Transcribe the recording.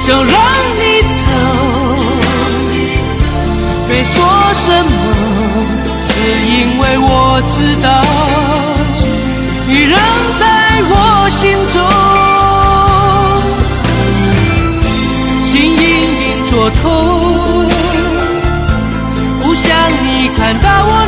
就让你走，别说什么，是因为我知道你仍在我心中。心隐隐作痛，不想你看到我